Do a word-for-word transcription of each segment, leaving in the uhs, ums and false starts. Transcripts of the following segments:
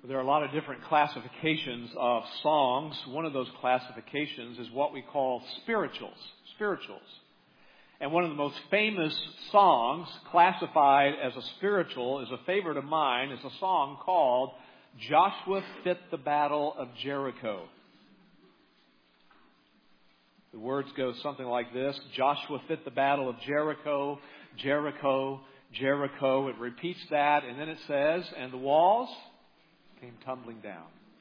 There are a lot of different classifications of songs. One of those classifications is what we call spirituals. Spirituals. And one of the most famous songs classified as a spiritual, is a favorite of mine, is a song called Joshua Fit the Battle of Jericho. The words go something like this: Joshua fit the battle of Jericho, Jericho, Jericho. It repeats that, and then it says, and the walls came tumbling down.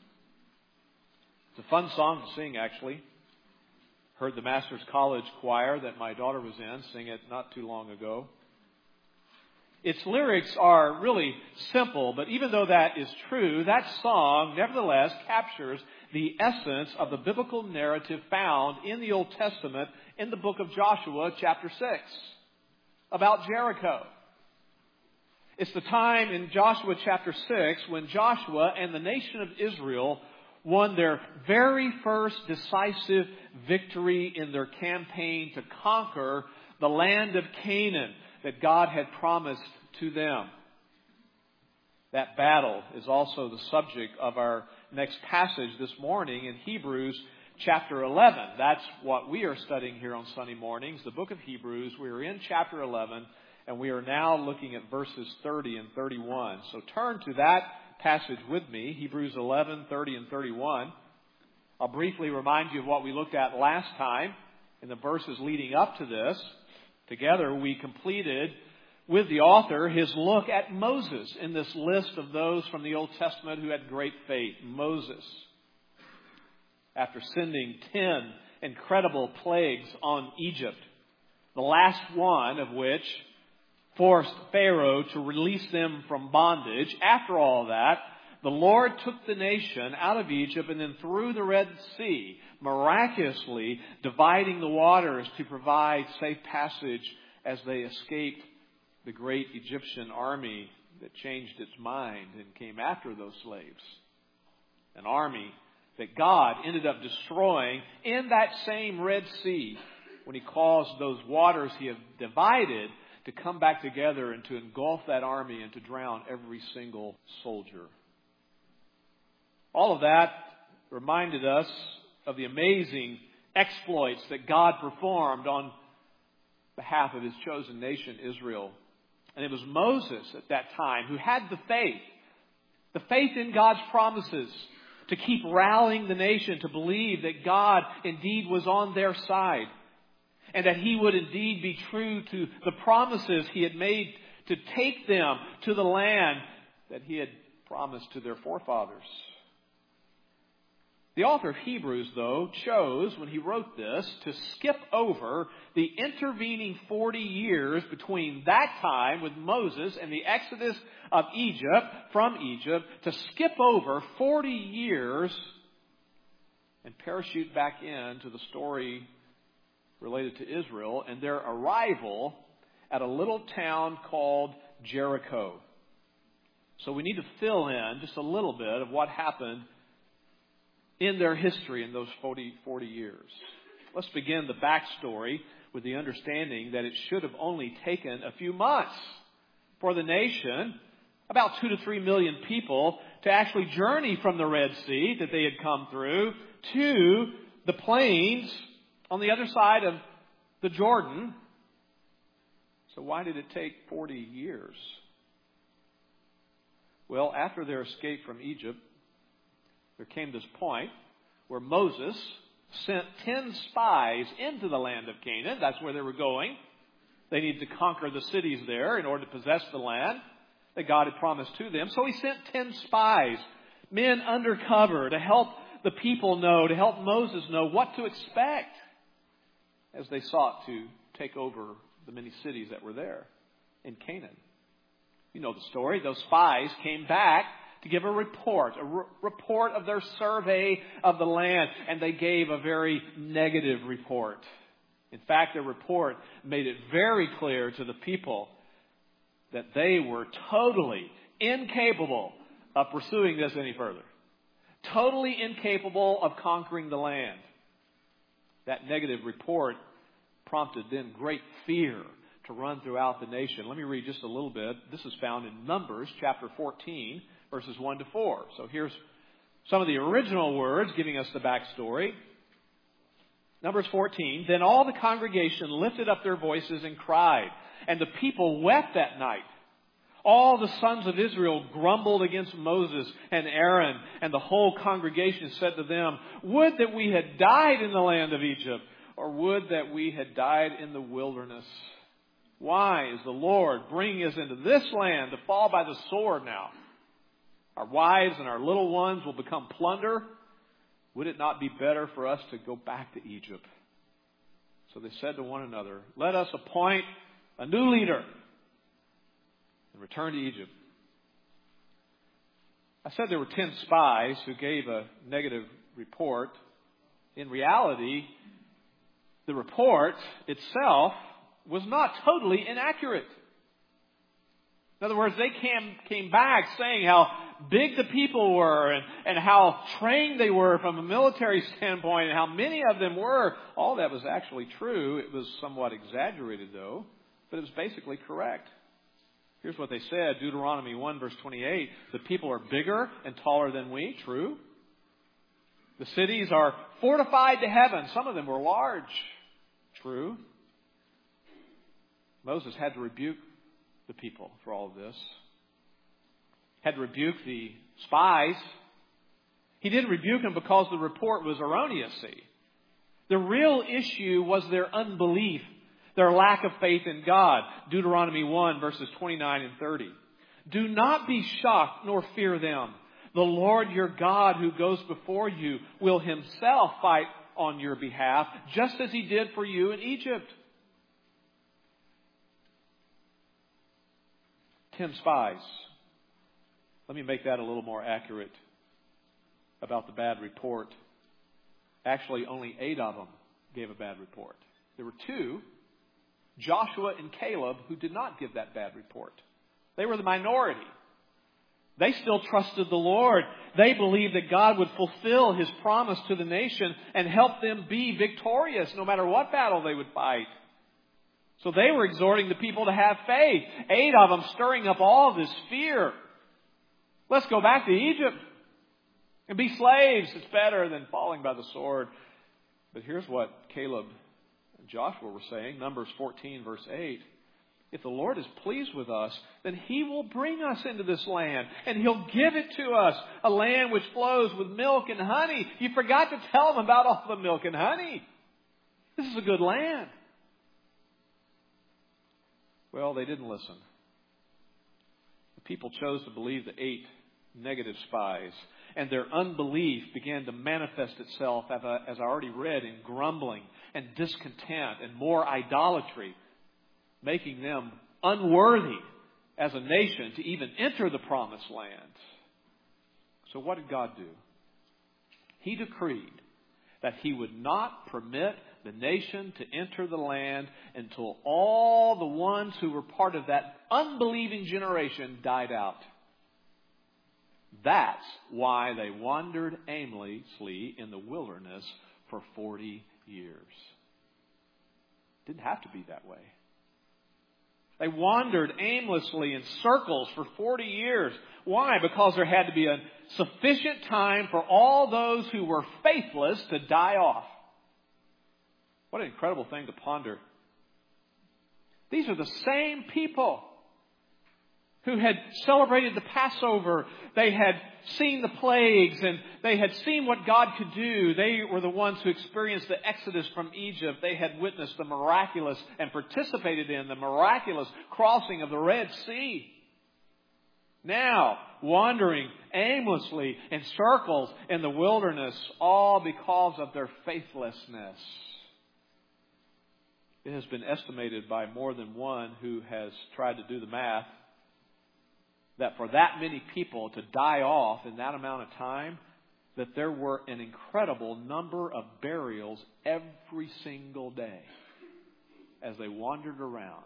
It's a fun song to sing, actually. Heard the Masters College choir that my daughter was in sing it not too long ago. Its lyrics are really simple, but even though that is true, that song nevertheless captures the essence of the biblical narrative found in the Old Testament in the book of Joshua, chapter six, about Jericho. It's the time in Joshua chapter six when Joshua and the nation of Israel won their very first decisive victory in their campaign to conquer the land of Canaan that God had promised to them. That battle is also the subject of our next passage this morning in Hebrews chapter eleven. That's what we are studying here on Sunday mornings, the book of Hebrews. We are in chapter eleven, and we are now looking at verses thirty and thirty-one. So turn to that passage with me, Hebrews eleven, thirty and thirty-one. I'll briefly remind you of what we looked at last time in the verses leading up to this. Together we completed with the author his look at Moses in this list of those from the Old Testament who had great faith. Moses, after sending ten incredible plagues on Egypt, the last one of which forced Pharaoh to release them from bondage. After all that, the Lord took the nation out of Egypt and then through the Red Sea, miraculously dividing the waters to provide safe passage as they escaped the great Egyptian army that changed its mind and came after those slaves. An army that God ended up destroying in that same Red Sea when He caused those waters He had divided to come back together and to engulf that army and to drown every single soldier. All of that reminded us of the amazing exploits that God performed on behalf of His chosen nation, Israel. And it was Moses at that time who had the faith, the faith in God's promises, to keep rallying the nation to believe that God indeed was on their side, and that He would indeed be true to the promises He had made to take them to the land that He had promised to their forefathers. The author of Hebrews, though, chose, when he wrote this, to skip over the intervening forty years between that time with Moses and the exodus of Egypt, from Egypt, to skip over forty years and parachute back into the story related to Israel and their arrival at a little town called Jericho. So we need to fill in just a little bit of what happened in their history in those forty, forty years. Let's begin the backstory with the understanding that it should have only taken a few months for the nation, about two to three million people, to actually journey from the Red Sea that they had come through to the plains on the other side of the Jordan. So why did it take forty years? Well, after their escape from Egypt, there came this point where Moses sent ten spies into the land of Canaan. That's where they were going. They needed to conquer the cities there in order to possess the land that God had promised to them. So he sent ten spies, men undercover, to help the people know, to help Moses know what to expect as they sought to take over the many cities that were there in Canaan. You know the story. Those spies came back to give a report, a re- report of their survey of the land. And they gave a very negative report. In fact, their report made it very clear to the people that they were totally incapable of pursuing this any further. Totally incapable of conquering the land. That negative report prompted then great fear to run throughout the nation. Let me read just a little bit. This is found in Numbers chapter fourteen, verses one to four. So here's some of the original words giving us the backstory. Numbers fourteen, then all the congregation lifted up their voices and cried, and the people wept that night. All the sons of Israel grumbled against Moses and Aaron, and the whole congregation said to them, would that we had died in the land of Egypt, or would that we had died in the wilderness. Why is the Lord bringing us into this land to fall by the sword now? Our wives and our little ones will become plunder. Would it not be better for us to go back to Egypt? So they said to one another, let us appoint a new leader and return to Egypt. I said there were ten spies who gave a negative report. In reality, the report itself was not totally inaccurate. In other words, they came, came back saying how big the people were and, and how trained they were from a military standpoint and how many of them were. All that was actually true. It was somewhat exaggerated, though, but it was basically correct. Here's what they said, Deuteronomy one, verse twenty-eight. The people are bigger and taller than we. True. The cities are fortified to heaven. Some of them were large. True. Moses had to rebuke the people for all of this. Had to rebuke the spies. He didn't rebuke them because the report was erroneous, see. The real issue was their unbelief, their lack of faith in God. Deuteronomy one, verses twenty-nine and thirty. Do not be shocked nor fear them. The Lord your God who goes before you will himself fight on your behalf, just as he did for you in Egypt. Ten spies. Let me make that a little more accurate about the bad report. Actually, only eight of them gave a bad report. There were two, Joshua and Caleb, who did not give that bad report. They were the minority. They still trusted the Lord. They believed that God would fulfill his promise to the nation and help them be victorious no matter what battle they would fight. So they were exhorting the people to have faith. Eight of them stirring up all this fear. Let's go back to Egypt and be slaves. It's better than falling by the sword. But here's what Caleb and Joshua were saying. Numbers fourteen, verse eight. If the Lord is pleased with us, then he will bring us into this land and he'll give it to us, a land which flows with milk and honey. You forgot to tell them about all the milk and honey. This is a good land. Well, they didn't listen. The people chose to believe the eight negative spies, and their unbelief began to manifest itself, as I, as I already read, in grumbling and discontent and more idolatry, making them unworthy as a nation to even enter the promised land. So what did God do? He decreed that he would not permit the nation to enter the land until all the ones who were part of that unbelieving generation died out. That's why they wandered aimlessly in the wilderness for forty years. Didn't have to be that way. They wandered aimlessly in circles for forty years. Why? Because there had to be a sufficient time for all those who were faithless to die off. What an incredible thing to ponder. These are the same people who had celebrated the Passover. They had seen the plagues and they had seen what God could do. They were the ones who experienced the exodus from Egypt. They had witnessed the miraculous and participated in the miraculous crossing of the Red Sea. Now, wandering aimlessly in circles in the wilderness, all because of their faithlessness. It has been estimated by more than one who has tried to do the math that for that many people to die off in that amount of time, that there were an incredible number of burials every single day as they wandered around,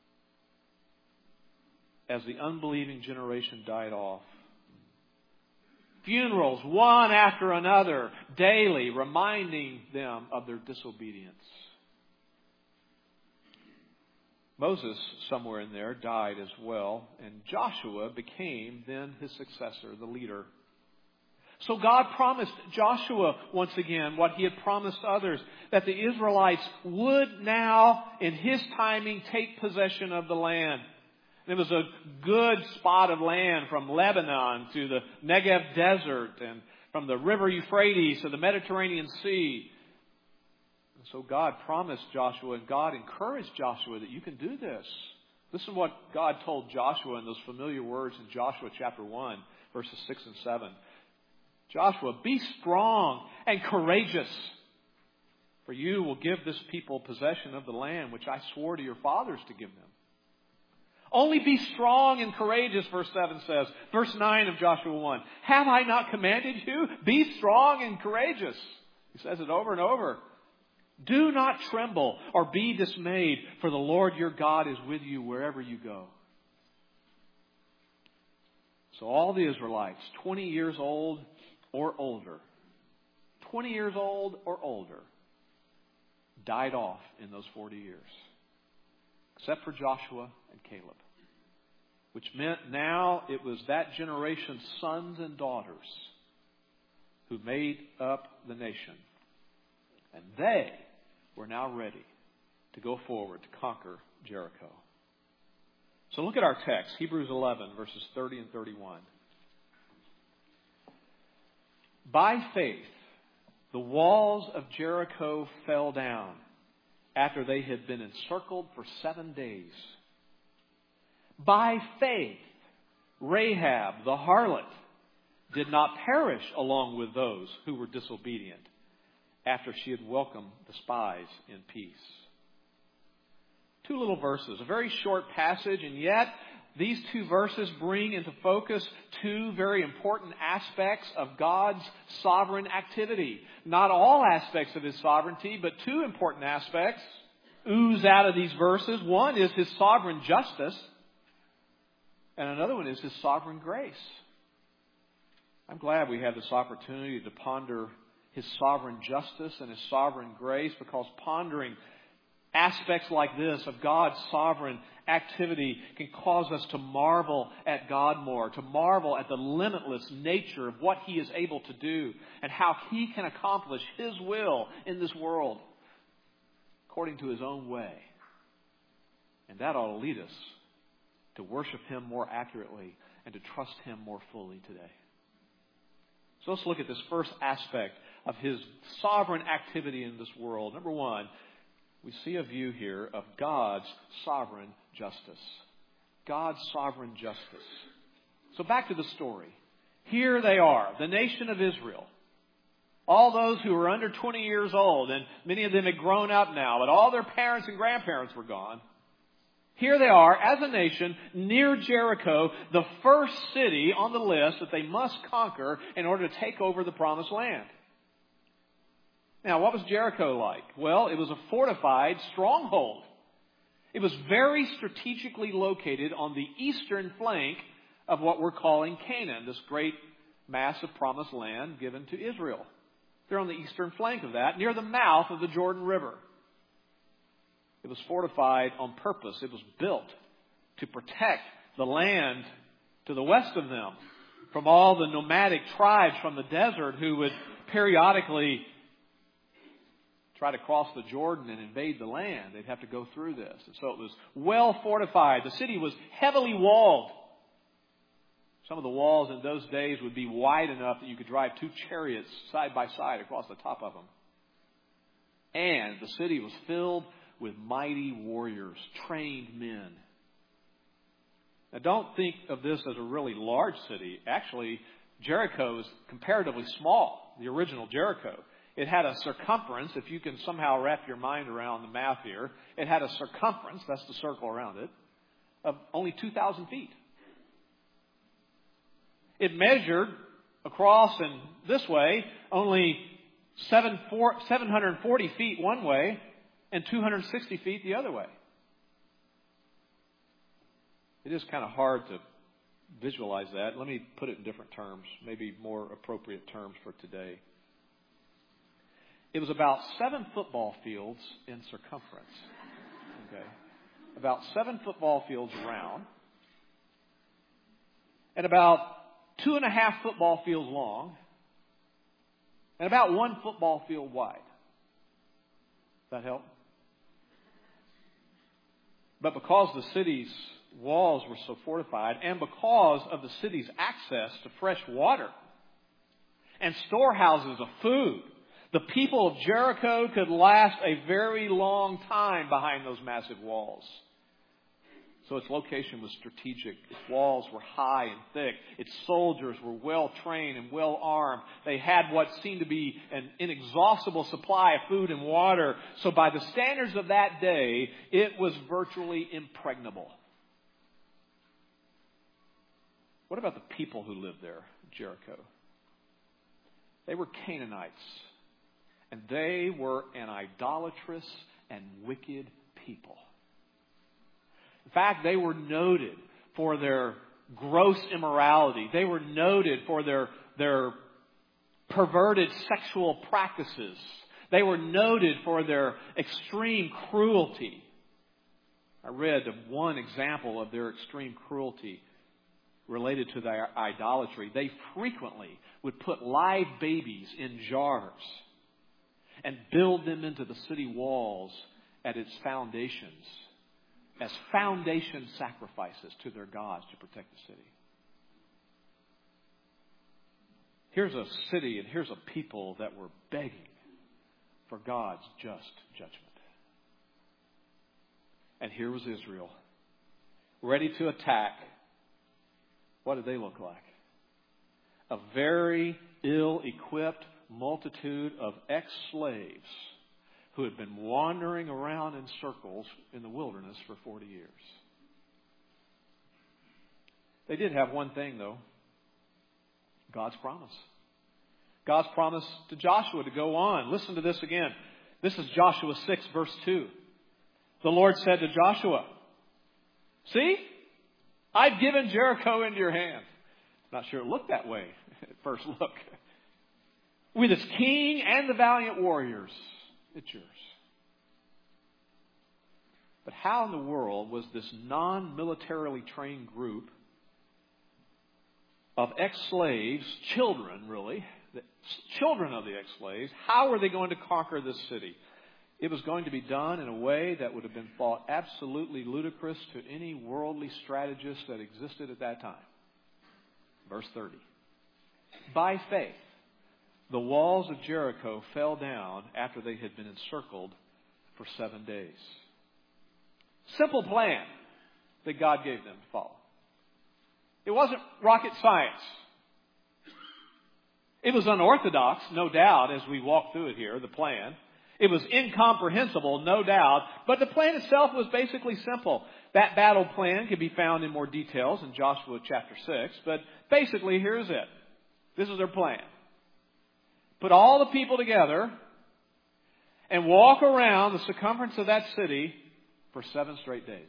as the unbelieving generation died off. Funerals, one after another, daily, reminding them of their disobedience. Moses, somewhere in there, died as well, and Joshua became then his successor, the leader. So God promised Joshua once again what he had promised others, that the Israelites would now, in his timing, take possession of the land. It was a good spot of land from Lebanon to the Negev desert and from the river Euphrates to the Mediterranean Sea. And so God promised Joshua, and God encouraged Joshua that you can do this. Listen to what God told Joshua in those familiar words in Joshua chapter one, verses six and seven. Joshua, be strong and courageous, for you will give this people possession of the land which I swore to your fathers to give them. Only be strong and courageous, verse seven says. Verse nine of Joshua one. Have I not commanded you? Be strong and courageous. He says it over and over. Do not tremble or be dismayed, for the Lord your God is with you wherever you go. So all the Israelites, twenty years old or older, twenty years old or older, died off in those forty years. Except for Joshua and Caleb. Which meant now it was that generation's sons and daughters who made up the nation. And they were now ready to go forward to conquer Jericho. So look at our text, Hebrews eleven, verses thirty and thirty-one. By faith, the walls of Jericho fell down after they had been encircled for seven days. By faith, Rahab, the harlot, did not perish along with those who were disobedient after she had welcomed the spies in peace. Two little verses, a very short passage, and yet these two verses bring into focus two very important aspects of God's sovereign activity. Not all aspects of His sovereignty, but two important aspects ooze out of these verses. One is His sovereign justice, and another one is His sovereign grace. I'm glad we have this opportunity to ponder His sovereign justice and His sovereign grace, because pondering aspects like this of God's sovereign activity can cause us to marvel at God more, to marvel at the limitless nature of what He is able to do and how He can accomplish His will in this world according to His own way. And that ought to lead us to worship Him more accurately and to trust Him more fully today. So let's look at this first aspect of His sovereign activity in this world. Number one, we see a view here of God's sovereign justice. God's sovereign justice. So back to the story. Here they are, the nation of Israel. All those who were under twenty years old, and many of them had grown up now, but all their parents and grandparents were gone. Here they are, as a nation, near Jericho, the first city on the list that they must conquer in order to take over the promised land. Now, what was Jericho like? Well, it was a fortified stronghold. It was very strategically located on the eastern flank of what we're calling Canaan, this great mass of promised land given to Israel. They're on the eastern flank of that, near the mouth of the Jordan River. It was fortified on purpose. It was built to protect the land to the west of them from all the nomadic tribes from the desert who would periodically try to cross the Jordan and invade the land. They'd have to go through this. And so it was well fortified. The city was heavily walled. Some of the walls in those days would be wide enough that you could drive two chariots side by side across the top of them. And the city was filled with mighty warriors, trained men. Now, don't think of this as a really large city. Actually, Jericho is comparatively small, the original Jericho. It had a circumference, if you can somehow wrap your mind around the math here, it had a circumference, that's the circle around it, of only two thousand feet. It measured across and this way only seven hundred forty feet one way and two hundred sixty feet the other way. It is kind of hard to visualize that. Let me put it in different terms, maybe more appropriate terms for today. It was about seven football fields in circumference. Okay. about seven football fields around, and about two and a half football fields long, and about one football field wide. Does that help? But because the city's walls were so fortified, and because of the city's access to fresh water and storehouses of food, the people of Jericho could last a very long time behind those massive walls. So its location was strategic. Its walls were high and thick. Its soldiers were well trained and well armed. They had what seemed to be an inexhaustible supply of food and water. So by the standards of that day, it was virtually impregnable. What about the people who lived there, Jericho? They were Canaanites. And they were an idolatrous and wicked people. In fact, they were noted for their gross immorality. They were noted for their, their perverted sexual practices. They were noted for their extreme cruelty. I read of one example of their extreme cruelty related to their idolatry. They frequently would put live babies in jars and build them into the city walls at its foundations as foundation sacrifices to their gods to protect the city. Here's a city and here's a people that were begging for God's just judgment. And here was Israel, ready to attack. What did they look like? A very ill-equipped multitude of ex-slaves who had been wandering around in circles in the wilderness for forty years. They did have one thing, though. God's promise. God's promise to Joshua to go on. Listen to this again. This is Joshua six, verse two. The Lord said to Joshua, "See, I've given Jericho into your hand." Not sure it looked that way at first look. "With its king and the valiant warriors, it's yours." But how in the world was this non-militarily trained group of ex-slaves, children really, the children of the ex-slaves, how were they going to conquer this city? It was going to be done in a way that would have been thought absolutely ludicrous to any worldly strategist that existed at that time. Verse thirty. By faith, the walls of Jericho fell down after they had been encircled for seven days. Simple plan that God gave them to follow. It wasn't rocket science. It was unorthodox, no doubt, as we walk through it here, the plan. It was incomprehensible, no doubt, but the plan itself was basically simple. That battle plan can be found in more details in Joshua chapter six, but basically here's it. This is their plan. Put all the people together and walk around the circumference of that city for seven straight days.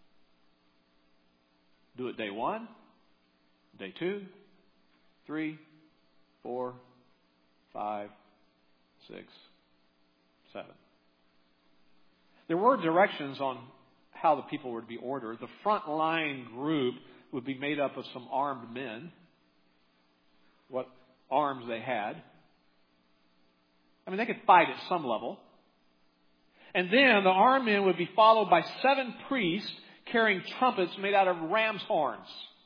Do it day one, day two, three, four, five, six, seven. There were directions on how the people were to be ordered. The front line group would be made up of some armed men. What arms they had. I mean, they could fight at some level. And then the armed men would be followed by seven priests carrying trumpets made out of ram's horns.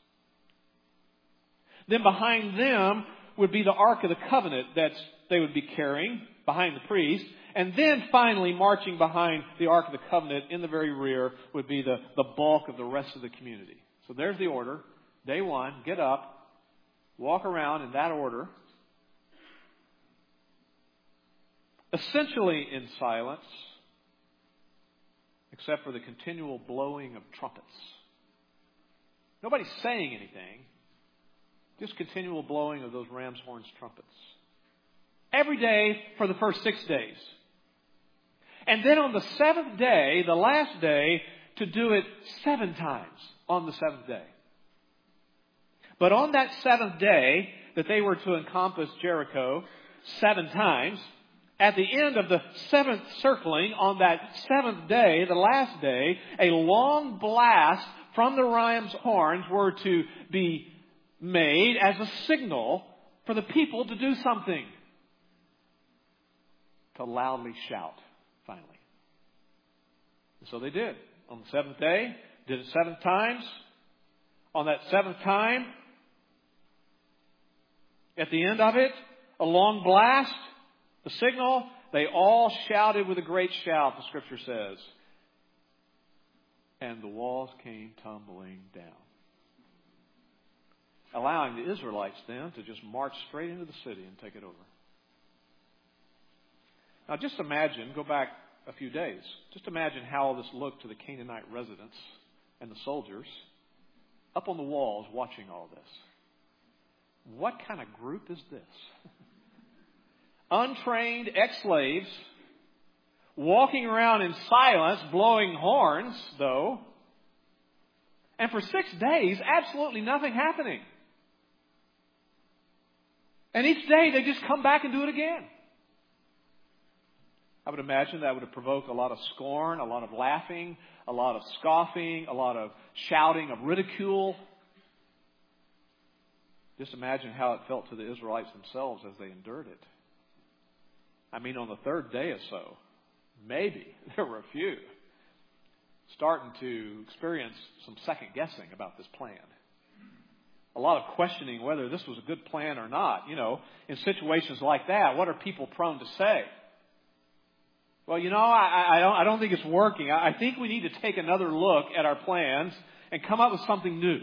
Then behind them would be the Ark of the Covenant that they would be carrying behind the priest. And then finally, marching behind the Ark of the Covenant in the very rear would be the, the bulk of the rest of the community. So there's the order. Day one, get up, walk around in that order. Essentially in silence, except for the continual blowing of trumpets. Nobody's saying anything. Just continual blowing of those ram's horns trumpets. Every day for the first six days. And then on the seventh day, the last day, to do it seven times on the seventh day. But on that seventh day that they were to encompass Jericho seven times, At the end of the seventh circling, on that seventh day, the last day, a long blast from the ram's horns were to be made as a signal for the people to do something. To loudly shout, finally. And so they did. On the seventh day, did it seven times. On that seventh time, at the end of it, a long blast, the signal, they all shouted with a great shout, the Scripture says. And the walls came tumbling down. Allowing the Israelites then to just march straight into the city and take it over. Now just imagine, go back a few days, just imagine how all this looked to the Canaanite residents and the soldiers up on the walls watching all this. What kind of group is this? Untrained ex-slaves walking around in silence, blowing horns, though. And for six days, absolutely nothing happening. And each day they just come back and do it again. I would imagine that would have provoked a lot of scorn, a lot of laughing, a lot of scoffing, a lot of shouting of ridicule. Just imagine how it felt to the Israelites themselves as they endured it. I mean, on the third day or so, maybe there were a few starting to experience some second guessing about this plan. A lot of questioning whether this was a good plan or not. You know, in situations like that, what are people prone to say? Well, you know, I, I don't, I don't think it's working. I, I think we need to take another look at our plans and come up with something new.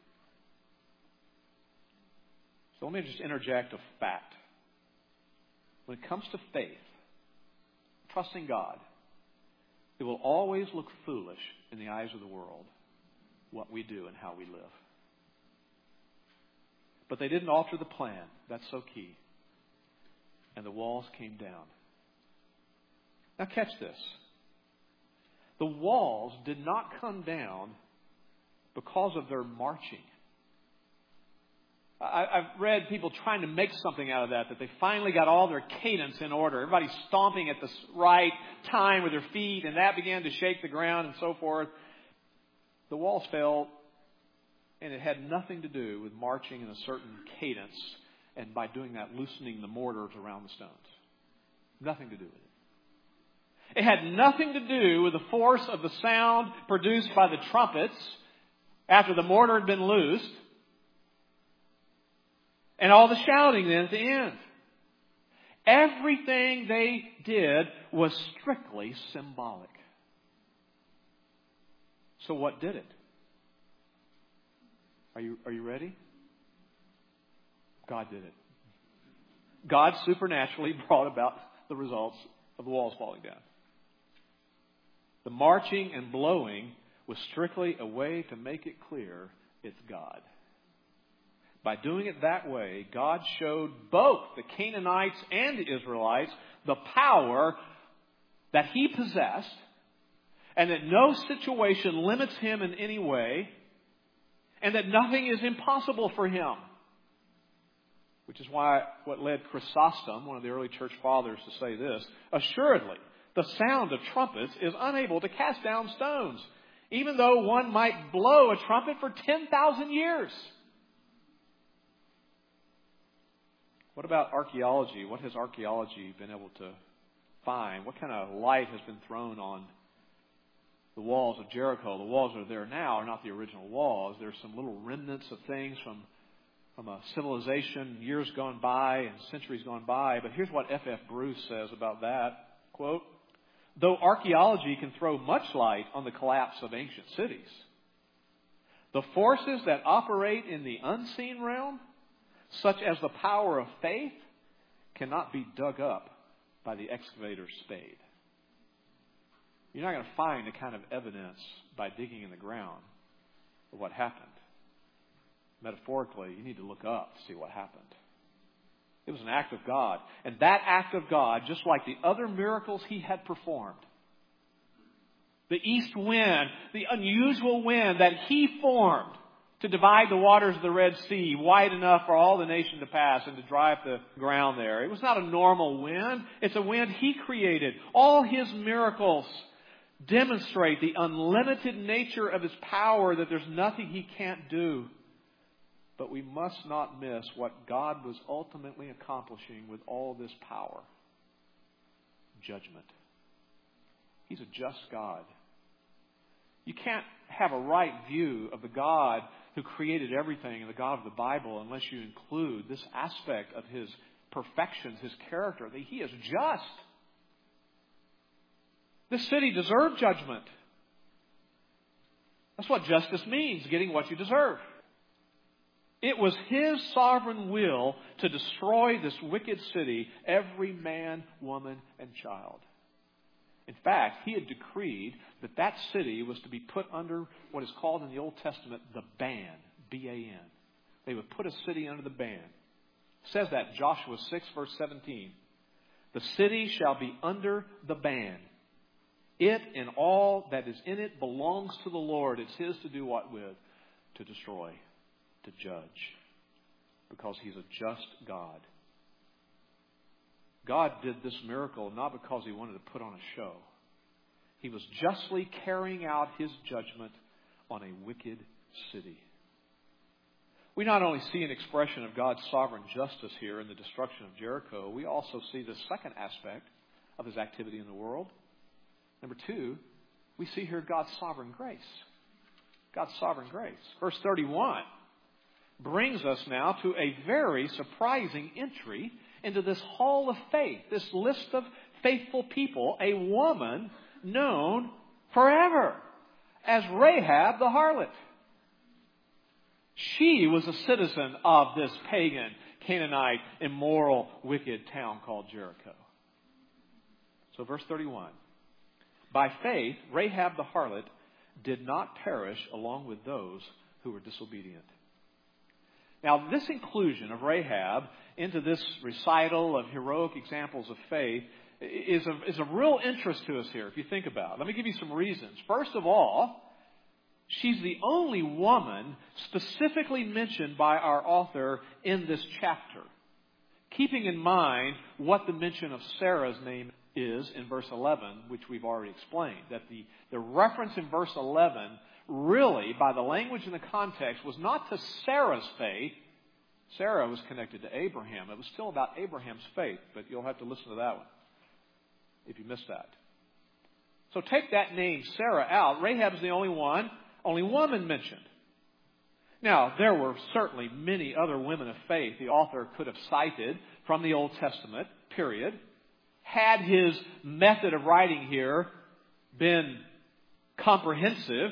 So let me just interject a fact. When it comes to faith, trusting God, it will always look foolish in the eyes of the world what we do and how we live. But they didn't alter the plan. That's so key. And the walls came down. Now catch this. The walls did not come down because of their marching. I've read people trying to make something out of that, that they finally got all their cadence in order. Everybody's stomping at the right time with their feet, and that began to shake the ground and so forth. The walls fell, and it had nothing to do with marching in a certain cadence, and by doing that, loosening the mortars around the stones. Nothing to do with it. It had nothing to do with the force of the sound produced by the trumpets after the mortar had been loosed. And all the shouting then at the end. Everything they did was strictly symbolic. So what did it? Are you, are you ready? God did it. God supernaturally brought about the results of the walls falling down. The marching and blowing was strictly a way to make it clear it's God. By doing it that way, God showed both the Canaanites and the Israelites the power that He possessed, and that no situation limits Him in any way, and that nothing is impossible for Him. Which is why what led Chrysostom, one of the early church fathers, to say this: assuredly, the sound of trumpets is unable to cast down stones, even though one might blow a trumpet for ten thousand years. What about archaeology? What has archaeology been able to find? What kind of light has been thrown on the walls of Jericho? The walls that are there now are not the original walls. There's some little remnants of things from, from a civilization years gone by and centuries gone by. But here's what F F Bruce says about that. Quote, though archaeology can throw much light on the collapse of ancient cities, the forces that operate in the unseen realm, such as the power of faith, cannot be dug up by the excavator's spade. You're not going to find the kind of evidence by digging in the ground of what happened. Metaphorically, you need to look up to see what happened. It was an act of God. And that act of God, just like the other miracles He had performed, the east wind, the unusual wind that He formed, to divide the waters of the Red Sea wide enough for all the nation to pass and to dry up the ground there. It was not a normal wind. It's a wind He created. All His miracles demonstrate the unlimited nature of His power, that there's nothing He can't do. But we must not miss what God was ultimately accomplishing with all this power. Judgment. He's a just God. You can't have a right view of the God who created everything and the God of the Bible unless you include this aspect of His perfections, His character, that He is just. This city deserved judgment. That's what justice means, getting what you deserve. It was His sovereign will to destroy this wicked city, every man, woman, and child. In fact, He had decreed that that city was to be put under what is called in the Old Testament the ban, B A N. They would put a city under the ban. It says that in Joshua six, verse seventeen. The city shall be under the ban. It and all that is in it belongs to the Lord. It's His to do what with? To destroy, to judge. Because He's a just God. God did this miracle not because He wanted to put on a show. He was justly carrying out His judgment on a wicked city. We not only see an expression of God's sovereign justice here in the destruction of Jericho, we also see the second aspect of His activity in the world. Number two, we see here God's sovereign grace. God's sovereign grace. Verse thirty-one brings us now to a very surprising entry into this hall of faith, this list of faithful people, a woman known forever as Rahab the harlot. She was a citizen of this pagan, Canaanite, immoral, wicked town called Jericho. So verse thirty-one. By faith, Rahab the harlot did not perish along with those who were disobedient. Now, this inclusion of Rahab into this recital of heroic examples of faith is of, is of real interest to us here, if you think about it. Let me give you some reasons. First of all, she's the only woman specifically mentioned by our author in this chapter, keeping in mind what the mention of Sarah's name is in verse eleven, which we've already explained. That the, the reference in verse eleven really, by the language and the context, was not to Sarah's faith. Sarah was connected to Abraham. It was still about Abraham's faith, but you'll have to listen to that one if you missed that. So take that name, Sarah, out. Rahab is the only one, only woman mentioned. Now, there were certainly many other women of faith the author could have cited from the Old Testament, period. Had his method of writing here been comprehensive,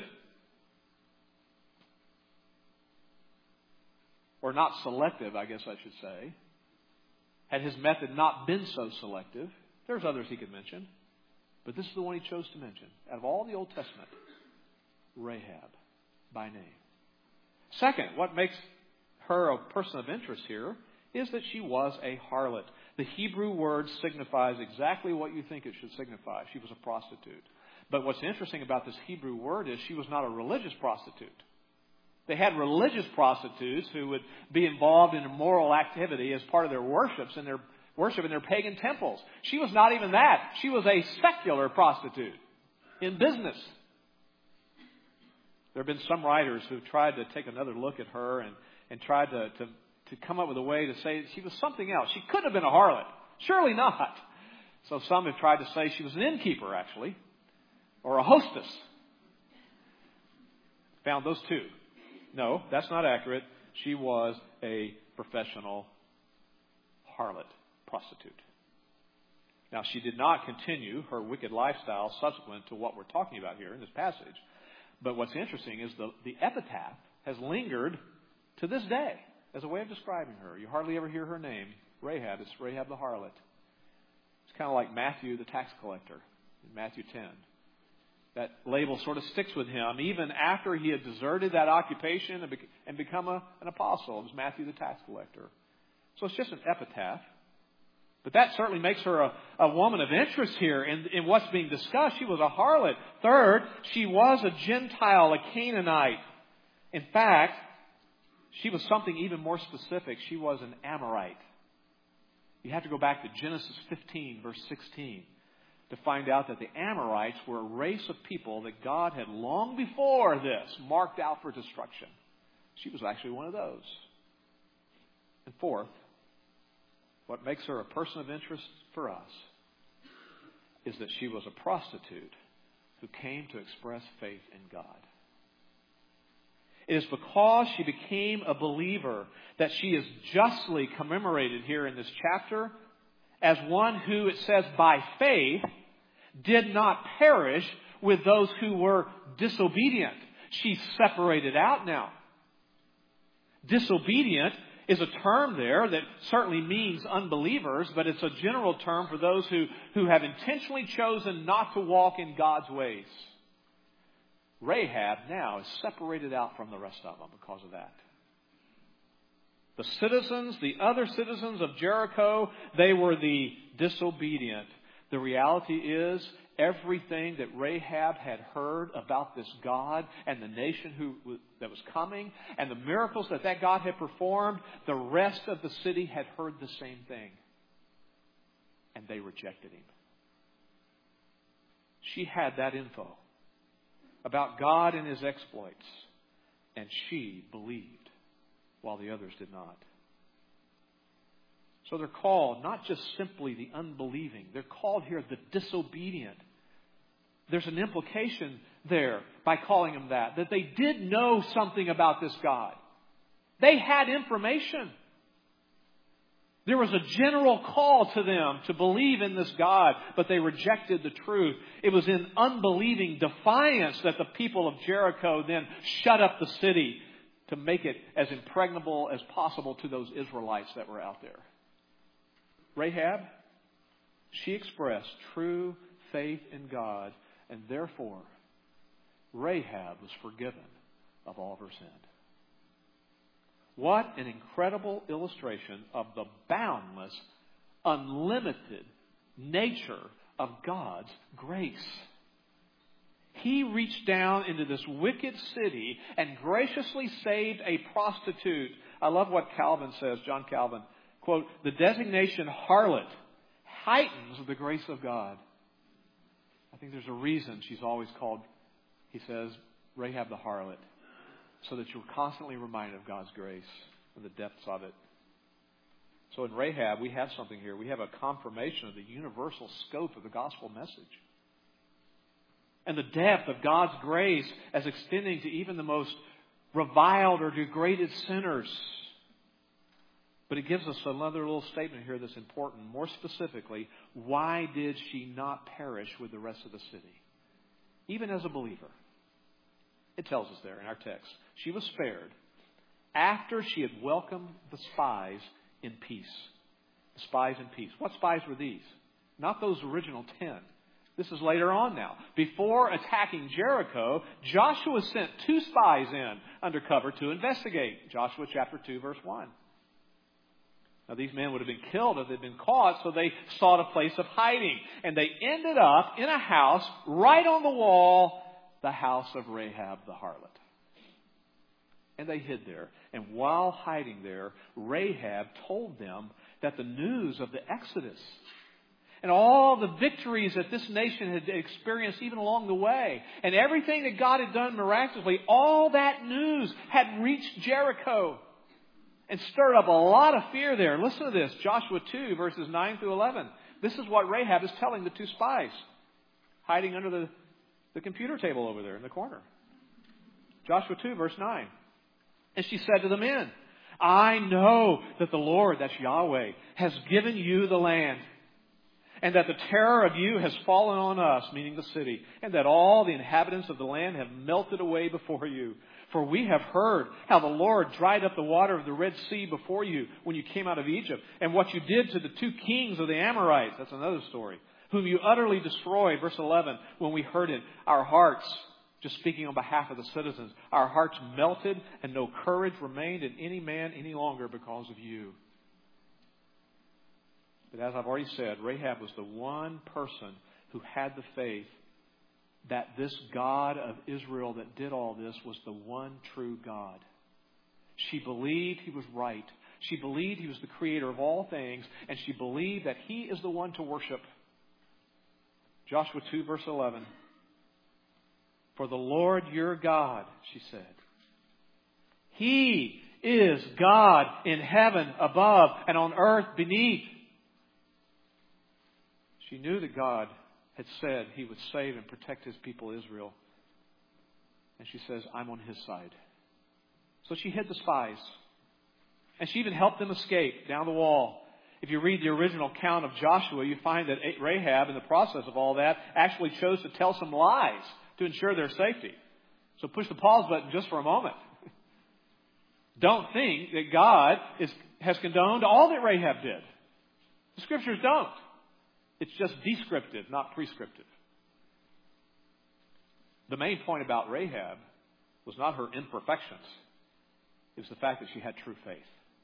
or not selective, I guess I should say, had his method not been so selective, there's others he could mention. But this is the one he chose to mention. Out of all the Old Testament, Rahab, by name. Second, what makes her a person of interest here is that she was a harlot. The Hebrew word signifies exactly what you think it should signify. She was a prostitute. But what's interesting about this Hebrew word is she was not a religious prostitute. They had religious prostitutes who would be involved in immoral activity as part of their worships and their worship in their pagan temples. She was not even that. She was a secular prostitute in business. There have been some writers who've tried to take another look at her and, and tried to, to, to come up with a way to say she was something else. She couldn't have been a harlot. Surely not. So some have tried to say she was an innkeeper, actually, or a hostess. Found those two. No, that's not accurate. She was a professional harlot, prostitute. Now, she did not continue her wicked lifestyle subsequent to what we're talking about here in this passage. But what's interesting is the, the epitaph has lingered to this day as a way of describing her. You hardly ever hear her name, Rahab. It's Rahab the harlot. It's kind of like Matthew the tax collector in Matthew ten. That label sort of sticks with him even after he had deserted that occupation and, bec- and become a, an apostle. It was Matthew the tax collector. So it's just an epitaph. But that certainly makes her a, a woman of interest here in, in what's being discussed. She was a harlot. Third, she was a Gentile, a Canaanite. In fact, She was something even more specific. She was an Amorite. You have to go back to Genesis fifteen, verse sixteen, to find out that the Amorites were a race of people that God had long before this marked out for destruction. She was actually one of those. And fourth, what makes her a person of interest for us is that she was a prostitute who came to express faith in God. It is because she became a believer that she is justly commemorated here in this chapter as one who, it says, by faith did not perish with those who were disobedient. She's separated out now. Disobedient is a term there that certainly means unbelievers, but it's a general term for those who, who have intentionally chosen not to walk in God's ways. Rahab now is separated out from the rest of them because of that. The citizens, the other citizens of Jericho, they were the disobedient. The reality is, everything that Rahab had heard about this God and the nation who that was coming and the miracles that that God had performed, the rest of the city had heard the same thing. And they rejected him. She had that info about God and His exploits, and she believed while the others did not. So they're called not just simply the unbelieving. They're called here the disobedient. There's an implication there by calling them that, that they did know something about this God. They had information. There was a general call to them to believe in this God, but they rejected the truth. It was in unbelieving defiance that the people of Jericho then shut up the city to make it as impregnable as possible to those Israelites that were out there. Rahab, she expressed true faith in God, and therefore Rahab was forgiven of all of her sin. What an incredible illustration of the boundless, unlimited nature of God's grace. He reached down into this wicked city and graciously saved a prostitute. I love what Calvin says, John Calvin. Quote, the designation harlot heightens the grace of God. I think there's a reason she's always called, he says, Rahab the harlot, so that you're constantly reminded of God's grace and the depths of it. So in Rahab, we have something here. We have a confirmation of the universal scope of the gospel message. And the depth of God's grace as extending to even the most reviled or degraded sinners. But it gives us another little statement here that's important. More specifically, why did she not perish with the rest of the city? Even as a believer. It tells us there in our text. She was spared after she had welcomed the spies in peace. The spies in peace. What spies were these? Not those original ten. This is later on now. Before attacking Jericho, Joshua sent two spies in undercover to investigate. Joshua chapter two, verse one. Now, these men would have been killed if they'd been caught, so they sought a place of hiding. And they ended up in a house right on the wall, the house of Rahab the harlot. And they hid there. And while hiding there, Rahab told them that the news of the Exodus and all the victories that this nation had experienced even along the way, and everything that God had done miraculously, all that news had reached Jericho and stirred up a lot of fear there. Listen to this, Joshua two, verses nine through eleven. This is what Rahab is telling the two spies, hiding under the, the computer table over there in the corner. Joshua two, verse nine. And she said to the men, I know that the Lord, that's Yahweh, has given you the land, and that the terror of you has fallen on us, meaning the city, and that all the inhabitants of the land have melted away before you. For we have heard how the Lord dried up the water of the Red Sea before you when you came out of Egypt, and what you did to the two kings of the Amorites. That's another story. Whom you utterly destroyed. Verse eleven, when we heard it, our hearts, just speaking on behalf of the citizens, our hearts melted and no courage remained in any man any longer because of you. But as I've already said, Rahab was the one person who had the faith that this God of Israel that did all this was the one true God. She believed He was right. She believed He was the creator of all things, and she believed that He is the one to worship. Joshua two, verse eleven. For the Lord your God, she said, He is God in heaven above and on earth beneath. She knew that God had said He would save and protect His people Israel. And she says, I'm on His side. So she hid the spies. And she even helped them escape down the wall. If you read the original account of Joshua, you find that Rahab, in the process of all that, actually chose to tell some lies to ensure their safety. So push the pause button just for a moment. Don't think that God is, has condoned all that Rahab did. The Scriptures don't. It's just descriptive, not prescriptive. The main point about Rahab was not her imperfections. It was the fact that she had true faith.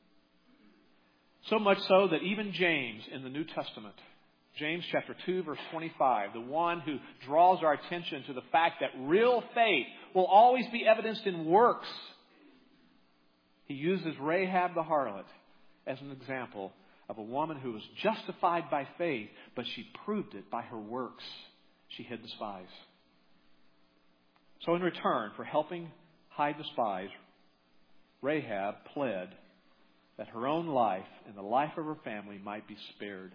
So much so that even James in the New Testament, James chapter two, verse twenty-five, the one who draws our attention to the fact that real faith will always be evidenced in works. He uses Rahab the harlot as an example of a woman who was justified by faith, but she proved it by her works. She hid the spies. So in return for helping hide the spies, Rahab pled that her own life and the life of her family might be spared.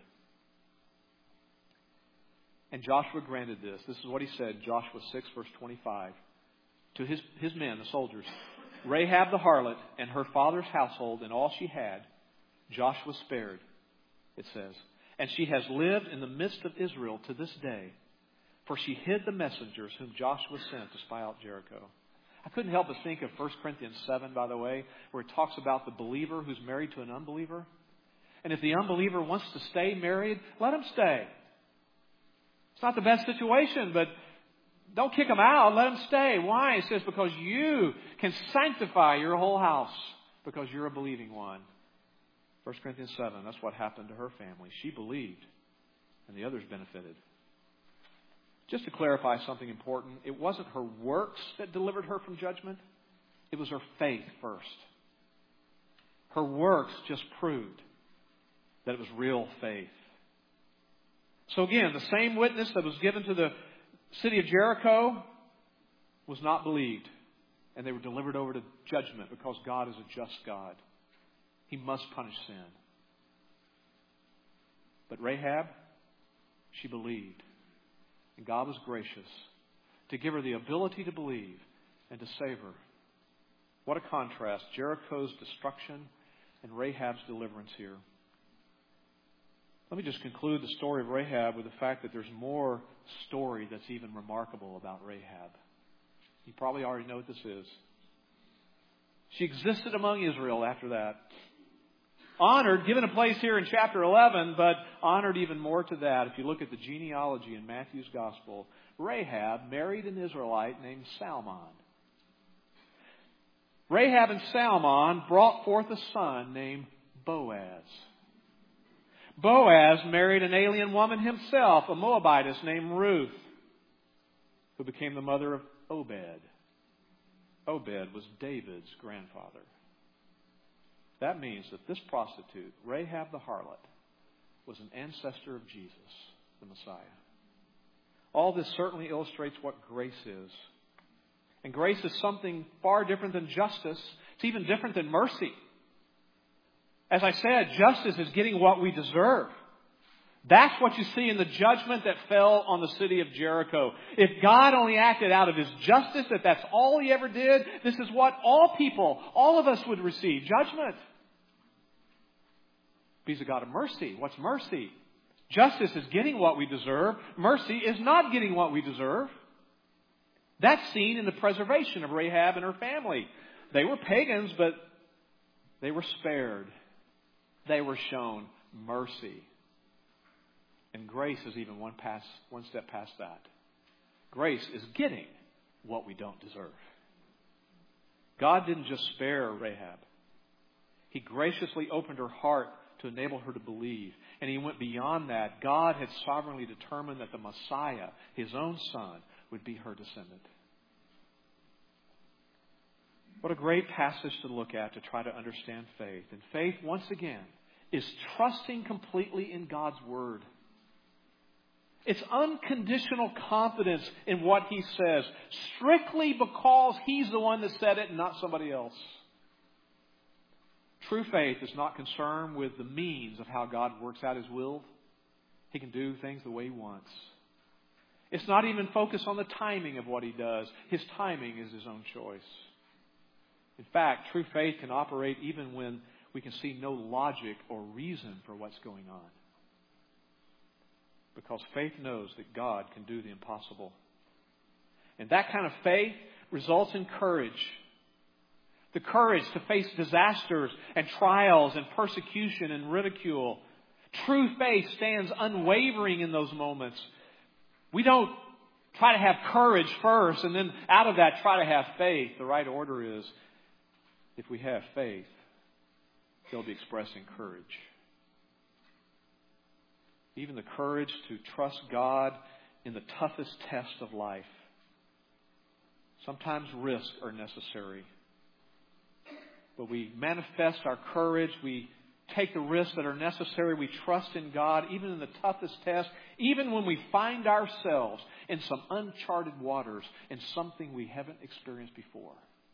And Joshua granted this. This is what he said, Joshua six, verse twenty-five. To his, his men, the soldiers, Rahab the harlot and her father's household and all she had, Joshua spared, it says. And she has lived in the midst of Israel to this day, for she hid the messengers whom Joshua sent to spy out Jericho. I couldn't help but think of First Corinthians seven, by the way, where it talks about the believer who's married to an unbeliever. And if the unbeliever wants to stay married, let him stay. It's not the best situation, but don't kick him out. Let him stay. Why? It says because you can sanctify your whole house because you're a believing one. First Corinthians seven, that's what happened to her family. She believed, and the others benefited. Just to clarify something important, it wasn't her works that delivered her from judgment. It was her faith first. Her works just proved that it was real faith. So again, the same witness that was given to the city of Jericho was not believed. And they were delivered over to judgment because God is a just God. He must punish sin. But Rahab, she believed. And God was gracious to give her the ability to believe and to save her. What a contrast. Jericho's destruction and Rahab's deliverance here. Let me just conclude the story of Rahab with the fact that there's more story that's even remarkable about Rahab. You probably already know what this is. She existed among Israel after that. Honored, given a place here in chapter eleven, but honored even more to that. If you look at the genealogy in Matthew's Gospel, Rahab married an Israelite named Salmon. Rahab and Salmon brought forth a son named Boaz. Boaz married an alien woman himself, a Moabitess named Ruth, who became the mother of Obed. Obed was David's grandfather. That means that this prostitute, Rahab the harlot, was an ancestor of Jesus, the Messiah. All this certainly illustrates what grace is. And grace is something far different than justice. It's even different than mercy. As I said, justice is getting what we deserve. That's what you see in the judgment that fell on the city of Jericho. If God only acted out of His justice, if that's all He ever did, this is what all people, all of us would receive, judgment. He's a God of mercy. What's mercy? Justice is getting what we deserve. Mercy is not getting what we deserve. That's seen in the preservation of Rahab and her family. They were pagans, but they were spared. They were shown mercy. And grace is even one pass, one step past that. Grace is getting what we don't deserve. God didn't just spare Rahab. He graciously opened her heart to enable her to believe. And He went beyond that. God had sovereignly determined that the Messiah, His own Son, would be her descendant. What a great passage to look at to try to understand faith. And faith, once again, is trusting completely in God's Word. It's unconditional confidence in what He says, strictly because He's the one that said it and not somebody else. True faith is not concerned with the means of how God works out His will. He can do things the way He wants. It's not even focused on the timing of what He does. His timing is His own choice. In fact, true faith can operate even when we can see no logic or reason for what's going on. Because faith knows that God can do the impossible. And that kind of faith results in courage. The courage to face disasters and trials and persecution and ridicule. True faith stands unwavering in those moments. We don't try to have courage first and then out of that try to have faith. The right order is, if we have faith, they'll be expressing courage. Even the courage to trust God in the toughest test of life. Sometimes risks are necessary. But we manifest our courage. We take the risks that are necessary. We trust in God, even in the toughest test, even when we find ourselves in some uncharted waters, in something we haven't experienced before.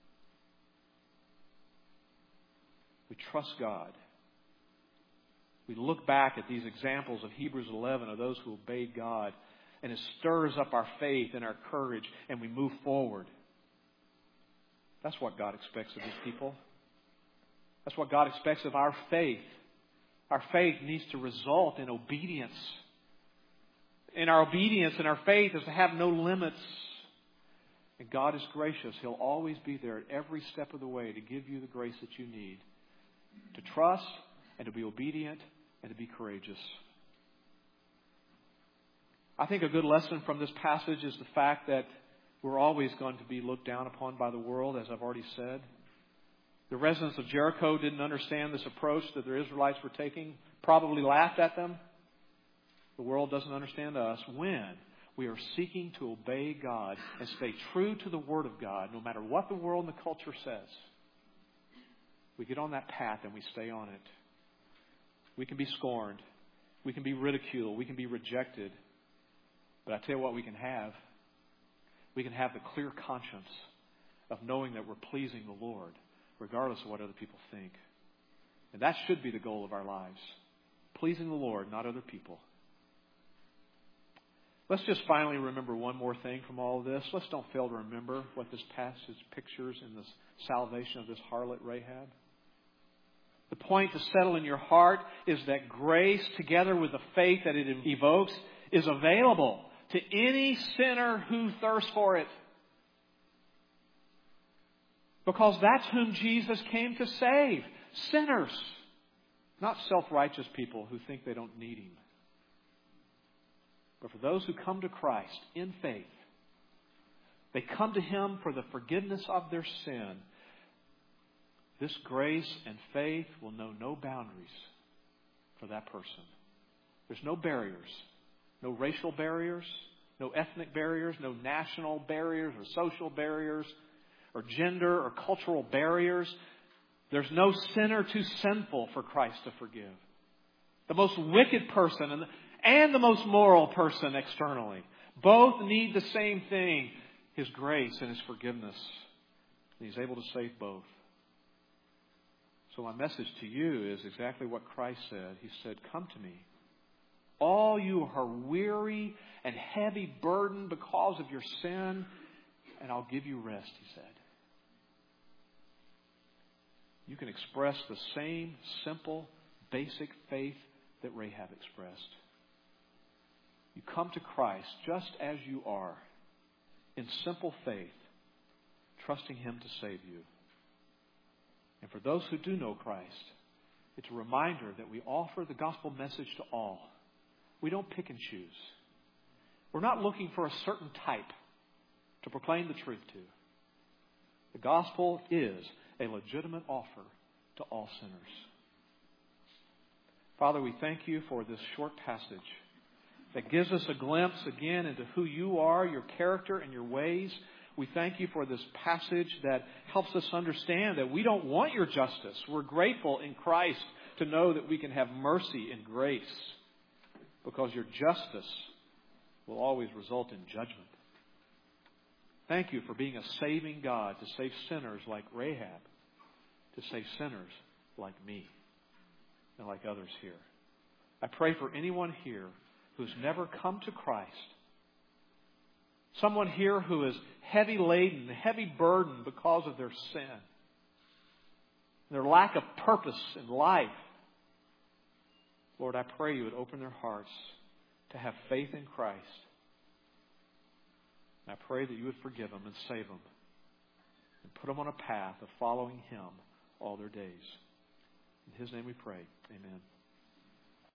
We trust God. We look back at these examples of Hebrews eleven of those who obeyed God, and it stirs up our faith and our courage, and we move forward. That's what God expects of His people. That's what God expects of our faith. Our faith needs to result in obedience. And our obedience and our faith is to have no limits. And God is gracious. He'll always be there at every step of the way to give you the grace that you need to trust and to be obedient and to be courageous. I think a good lesson from this passage is the fact that we're always going to be looked down upon by the world, as I've already said. The residents of Jericho didn't understand this approach that the Israelites were taking, probably laughed at them. The world doesn't understand us when we are seeking to obey God and stay true to the Word of God, no matter what the world and the culture says. We get on that path and we stay on it. We can be scorned. We can be ridiculed. We can be rejected. But I tell you what we can have. We can have the clear conscience of knowing that we're pleasing the Lord, regardless of what other people think. And that should be the goal of our lives. Pleasing the Lord, not other people. Let's just finally remember one more thing from all of this. Let's don't fail to remember what this passage pictures in the salvation of this harlot Rahab. The point to settle in your heart is that grace, together with the faith that it evokes, is available to any sinner who thirsts for it. Because that's whom Jesus came to save. Sinners. Not self-righteous people who think they don't need Him. But for those who come to Christ in faith, they come to Him for the forgiveness of their sin. This grace and faith will know no boundaries for that person. There's no barriers. No racial barriers. No ethnic barriers. No national barriers or social barriers. Or gender or cultural barriers. There's no sinner too sinful for Christ to forgive. The most wicked person and the, and the most moral person externally both need the same thing, His grace and His forgiveness. And He's able to save both. So my message to you is exactly what Christ said. He said, "Come to me, all you who are weary and heavy burdened because of your sin, and I'll give you rest," He said. You can express the same simple, basic faith that Rahab expressed. You come to Christ just as you are, in simple faith, trusting Him to save you. And for those who do know Christ, it's a reminder that we offer the gospel message to all. We don't pick and choose. We're not looking for a certain type to proclaim the truth to. The gospel is a legitimate offer to all sinners. Father, we thank You for this short passage that gives us a glimpse again into who You are, Your character and Your ways. We thank you for this passage that helps us understand that we don't want your justice. We're grateful in Christ to know that we can have mercy and grace because your justice will always result in judgment. Thank you for being a saving God to save sinners like Rahab, to save sinners like me and like others here. I pray for anyone here who's never come to Christ. Someone here who is heavy laden, heavy burdened because of their sin, their lack of purpose in life. Lord, I pray you would open their hearts to have faith in Christ. I pray that you would forgive them and save them and put them on a path of following Him all their days. In His name we pray. Amen.